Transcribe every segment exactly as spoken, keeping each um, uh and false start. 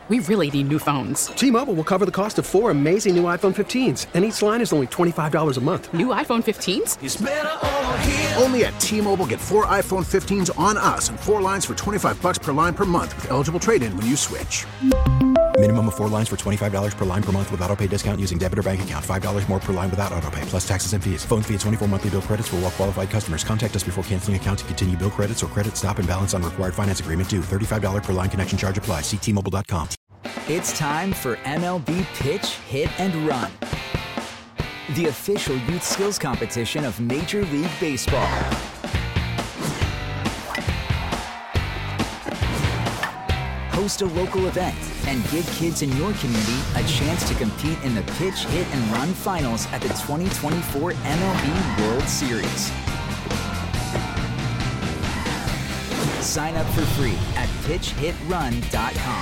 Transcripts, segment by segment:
We really need new phones. T-Mobile will cover the cost of four amazing new iPhone fifteens, and each line is only twenty-five dollars a month. New iPhone fifteens? It's better over here. Only at T-Mobile, get four iPhone fifteens on us and four lines for twenty-five dollars per line per month with eligible trade-in when you switch. Minimum of four lines for twenty-five dollars per line per month with autopay discount using debit or bank account. five dollars more per line without autopay, plus taxes and fees. Phone fee at twenty-four monthly bill credits for well-qualified customers. Contact us before canceling account to continue bill credits or credit stop and balance on required finance agreement due. thirty-five dollars per line connection charge applies. See T Mobile dot com. It's time for M L B Pitch, Hit, and Run, the official youth skills competition of Major League Baseball. Host a local event and give kids in your community a chance to compete in the Pitch, Hit, and Run finals at the twenty twenty-four M L B World Series. Sign up for free at pitch hit run dot com.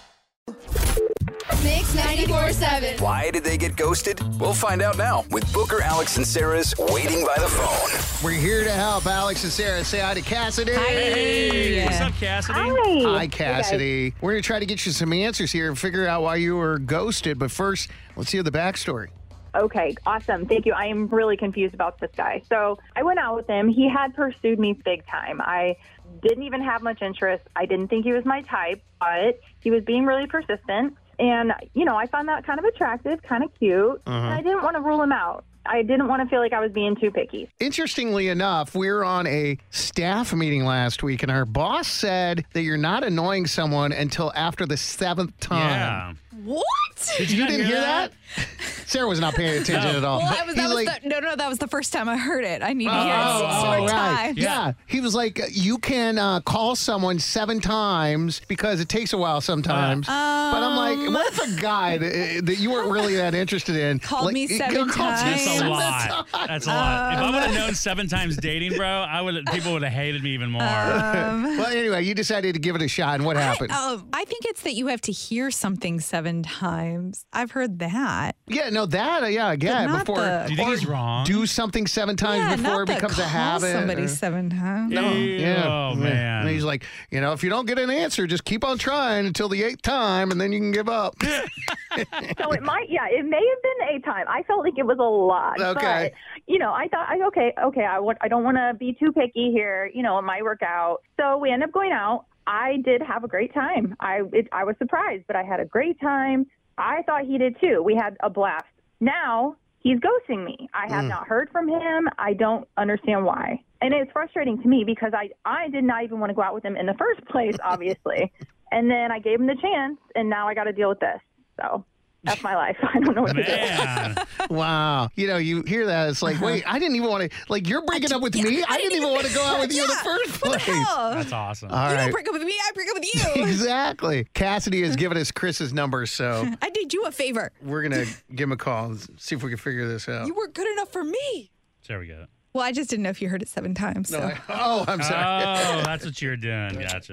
Mix ninety-four point seven. Why did they get ghosted? We'll find out now with Booker, Alex, and Sarah's Waiting by the Phone. We're here to help Alex and Sarah. Say hi to Cassidy. Hi. Hey, what's up, Cassidy? Hi. Hi, Cassidy. We're going to try to get you some answers here and figure out why you were ghosted. But first, let's hear the backstory. Okay, awesome. Thank you. I am really confused about this guy. So I went out with him. He had pursued me big time. I didn't even have much interest. I didn't think he was my type, but he was being really persistent. And, you know, I found that kind of attractive, kind of cute. Uh-huh. And I didn't want to rule him out. I didn't want to feel like I was being too picky. Interestingly enough, we were on a staff meeting last week, and our boss said that you're not annoying someone until after the seventh time. Yeah. What? Did you, you didn't hear that? that? Sarah was not paying attention no. at all. Well, I was, that was like, the, no, no, that was the first time I heard it. I need to oh, hear it six oh, more right. times. Yeah. yeah. He was like, you can uh, call someone seven times because it takes a while sometimes. Um, but I'm like, what if a guy that, that you weren't really that interested in called like, me seven times? That's a lot. Times. That's a lot. Um, if I would have known seven times dating, bro, I would people would have hated me even more. Um, well, anyway, you decided to give it a shot, and what happened? I, uh, I think it's that you have to hear something seven times. I've heard that. Yeah, no, that, uh, yeah, again, before. The, do you think he's wrong? Do something seven times yeah, before not it becomes call a habit. somebody or, seven times. No, Ew, yeah. Oh, man. And he's like, you know, if you don't get an answer, just keep on trying until the eighth time, and then you can give up. So it might, yeah, it may have been a time. I felt like it was a lot. Okay. But, you know, I thought, I, okay, okay, I, want, I don't want to be too picky here. You know, it might work out. So we end up going out. I did have a great time. I it, I was surprised, but I had a great time. I thought he did too. We had a blast. Now he's ghosting me. I have mm. not heard from him. I don't understand why. And it's frustrating to me because I, I did not even want to go out with him in the first place, obviously. And then I gave him the chance, and now I got to deal with this. So that's my life. I don't know what Man. to do. Wow. You know, you hear that. It's like, wait, I didn't even want to, like, you're breaking up with yeah, me? I, I didn't, didn't even want to go out with you yeah. in the first What place. the hell? That's awesome. All you right. don't break up with me, I break up with you. Exactly. Cassidy has given us Chris's number, so I did you a favor. we're going to give him a call and see if we can figure this out. You weren't good enough for me. There we go. Well, I just didn't know if you heard it seven times. So. No, I, oh, I'm sorry. Oh, that's what you're doing. Gotcha.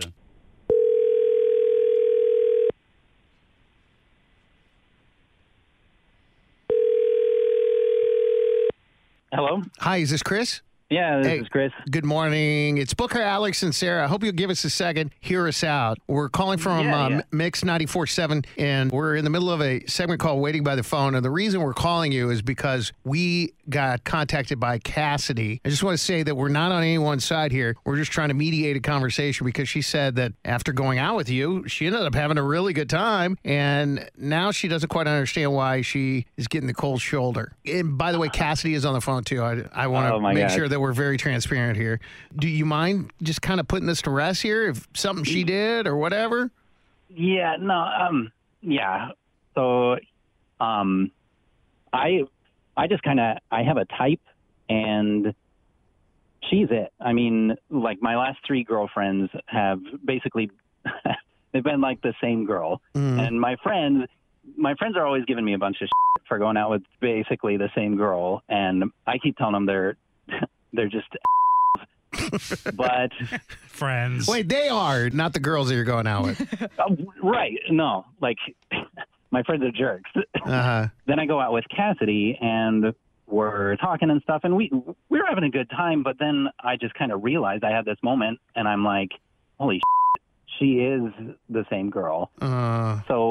Hello? Hi, is this Chris? Yeah, this hey, is Chris. Good morning. It's Booker, Alex, and Sarah. I hope you'll give us a second. Hear us out. We're calling from yeah, uh, yeah. Mix ninety-four point seven, and we're in the middle of a segment called Waiting by the Phone. And the reason we're calling you is because we got contacted by Cassidy. I just want to say that we're not on anyone's side here. We're just trying to mediate a conversation because she said that after going out with you, she ended up having a really good time. And now she doesn't quite understand why she is getting the cold shoulder. And by the way, Cassidy is on the phone, too. I, I want to Oh, my make God. sure that we're very transparent here. Do you mind just kind of putting this to rest here? If something she did or whatever? Yeah, no, um, yeah. So, um, I, I just kind of, I have a type, and she's it. I mean, like my last three girlfriends have basically, they've been like the same girl. Mm. And my friends, my friends are always giving me a bunch of shit for going out with basically the same girl. And I keep telling them they're, they're just but friends. Wait, they are, not the girls that you're going out with. uh, right. No, like my friends are jerks. Uh-huh. Then I go out with Cassidy and we're talking and stuff, and we we were having a good time, but then I just kind of realized I had this moment, and I'm like, holy shit, she is the same girl. Uh. So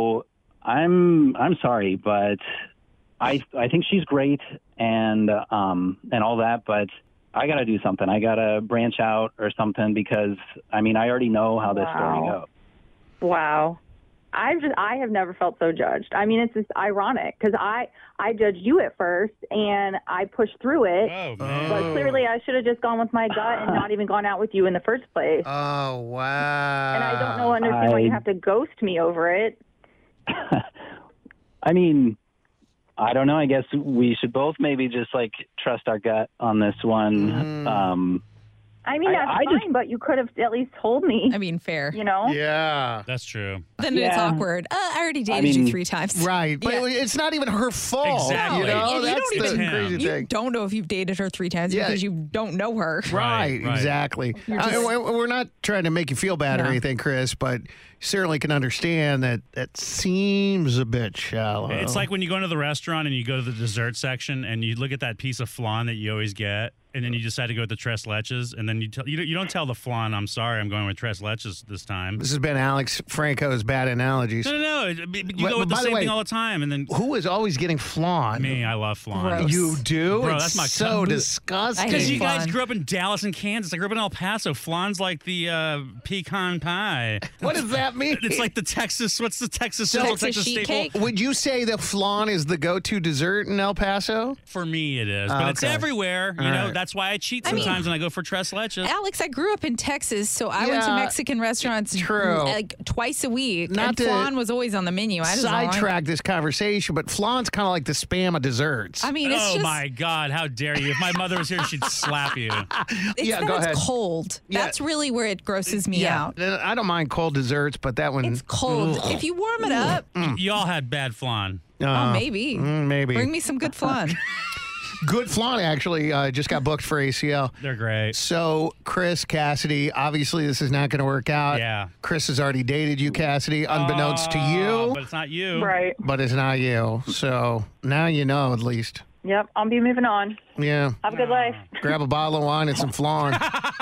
I'm I'm sorry, but I I think she's great and um and all that, but I got to do something. I got to branch out or something because I mean I already know how this Wow. story goes. Wow. I've just, I have never felt so judged. I mean, it's just ironic because I, I judged you at first and I pushed through it. Oh, man. But clearly I should have just gone with my gut and not even gone out with you in the first place. Oh, wow. And I don't know, understand why you I- have to ghost me over it. I mean, I don't know. I guess we should both maybe just like trust our gut on this one. Mm. Um, I mean, I- that's I fine, just- but you could have at least told me. I mean, fair. You know? Yeah. That's true. Then it's Yeah. awkward. Uh, I already dated I mean- you three times. Right. But Yeah. it's not even her fault. Exactly. You know, You that's don't the even- crazy You thing. don't know if you've dated her three times Yeah. because you don't know her. Right, Right, right. exactly. You're I- just- we- we're not trying to make you feel bad or No. anything, Chris, but you certainly can understand that that seems a bit shallow. It's like when you go into the restaurant and you go to the dessert section and you look at that piece of flan that you always get, and then you decide to go with the tres leches, and then you tell you don't, you don't tell the flan, I'm sorry, I'm going with tres leches this time. This has been Alex Franco's bad analogies. No, no, no. it- but You But- go with but the by the same way, thing all the time, and then Who is always getting flan? me, I love flan. Gross. You do? Bro, It's that's my so cup. disgusting. I Because hate you guys flan. grew up in Dallas and Kansas. I grew up in El Paso. Flan's like the uh, pecan pie. What does that mean? It's like the Texas. What's the Texas? Texas Central Texas sheet staple? cake? Would you say that flan is the go-to dessert in El Paso? For me, it is, but it's Okay. everywhere. You All know, right. that's why I cheat I mean- sometimes when I go for tres leches. Alex, I grew up in Texas, so I went to Yeah, Mexican restaurants true. like twice a week. Not and to flan was always on the menu. I just don't like- Sidetrack this conversation, but flan's kind of like the spam of desserts. I mean, it's Oh just my God! How dare you? If my mother was here, she'd slap you. it's Yeah, that go it's ahead. cold. Yeah. That's really where it grosses me out. Uh, I don't mind cold desserts, but that one. It's cold. If you warm it up, Y'all had bad flan. Uh, oh, maybe. mm, maybe. Bring me some good flan. Good flan, actually, uh, just got booked for A C L. They're great. So, Chris, Cassidy, obviously this is not going to work out. Yeah. Chris has already dated you, Cassidy, unbeknownst to Oh, you, but it's not you. Right. but it's not you. So, now you know at least. Yep. I'll be moving on. Yeah. Have a good life. Grab a bottle of wine and some flan.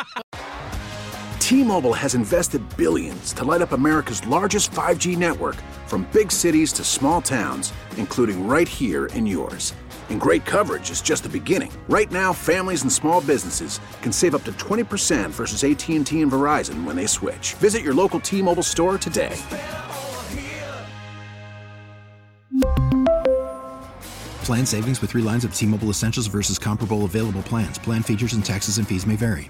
T-Mobile has invested billions to light up America's largest five G network, from big cities to small towns, including right here in yours. And great coverage is just the beginning. Right now, families and small businesses can save up to twenty percent versus A T and T and Verizon when they switch. Visit your local T-Mobile store today. Plan savings with three lines of T-Mobile Essentials versus comparable available plans. Plan features and taxes and fees may vary.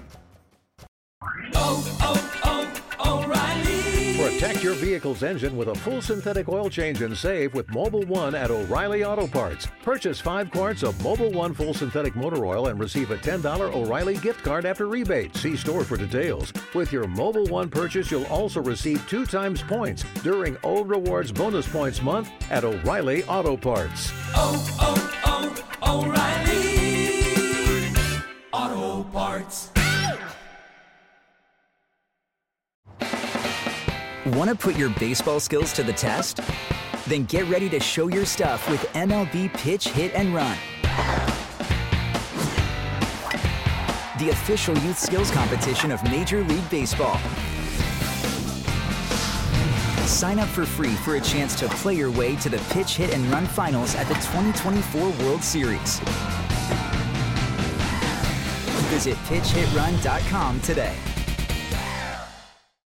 Protect your vehicle's engine with a full synthetic oil change and save with Mobile One at O'Reilly Auto Parts. Purchase five quarts of Mobile One full synthetic motor oil and receive a ten dollars O'Reilly gift card after rebate. See store for details. With your Mobile One purchase, you'll also receive two times points during O Rewards Bonus Points Month at O'Reilly Auto Parts. Oh, oh, oh, O'Reilly Auto Parts. Want to put your baseball skills to the test? Then get ready to show your stuff with M L B Pitch Hit and Run, the official youth skills competition of Major League Baseball. Sign up for free for a chance to play your way to the Pitch Hit and Run finals at the twenty twenty-four World Series. Visit pitch hit run dot com today.